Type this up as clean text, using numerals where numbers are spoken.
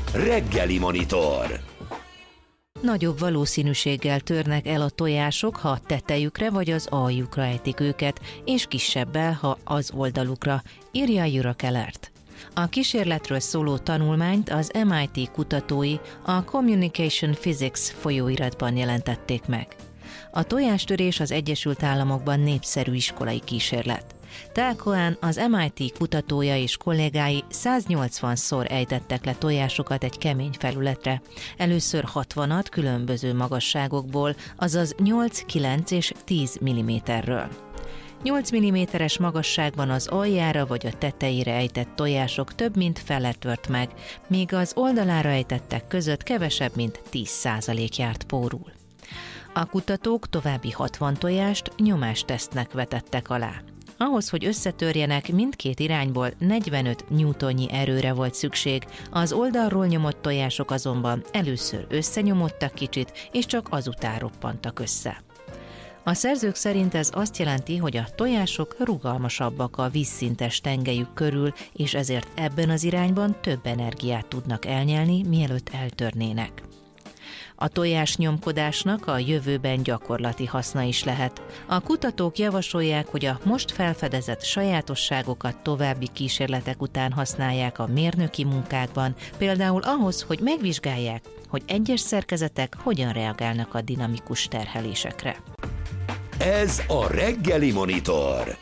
Reggeli Monitor. Nagyobb valószínűséggel törnek el a tojások, ha a tetejükre vagy az aljukra ejtik őket, és kisebbel, ha az oldalukra, írja Eurokelert. A kísérletről szóló tanulmányt az MIT kutatói a Communication Physics folyóiratban jelentették meg. A tojástörés az Egyesült Államokban népszerű iskolai kísérlet. Tal Cohen, az MIT kutatója és kollégái 180-szor ejtettek le tojásokat egy kemény felületre, először 60-at különböző magasságokból, azaz 8, 9 és 10 mm-ről. 8 mm-es magasságban az aljára vagy a tetejére ejtett tojások több mint fele tört meg, míg az oldalára ejtettek között kevesebb mint 10% járt pórul. A kutatók további 60 tojást nyomástesztnek vetettek alá. Ahhoz, hogy összetörjenek, mindkét irányból 45 newtonnyi erőre volt szükség, az oldalról nyomott tojások azonban először összenyomodtak kicsit, és csak azután roppantak össze. A szerzők szerint ez azt jelenti, hogy a tojások rugalmasabbak a vízszintes tengelyük körül, és ezért ebben az irányban több energiát tudnak elnyelni, mielőtt eltörnének. A tojásnyomkodásnak a jövőben gyakorlati haszna is lehet. A kutatók javasolják, hogy a most felfedezett sajátosságokat további kísérletek után használják a mérnöki munkákban, például ahhoz, hogy megvizsgálják, hogy egyes szerkezetek hogyan reagálnak a dinamikus terhelésekre. Ez a Reggeli Monitor.